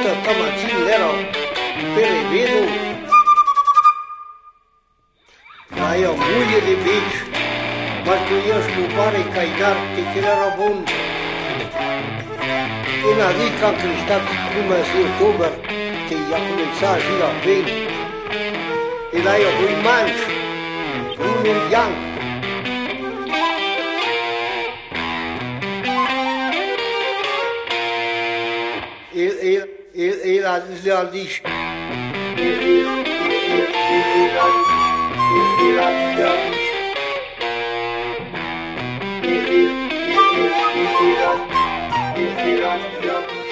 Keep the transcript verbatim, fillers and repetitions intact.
Toată tămățin erau pe revinul, mai o muie de bici, mărtuiești nu pare că-i dar te era bun. În adică am creștat numai zi october, că i-a comențat zi la veni. E la eu doi manci, unul bianc. El, el, el, el a zis la liș. El, el, el, el, el, el a zis la liș. El, el, el, el, el a zis la liș.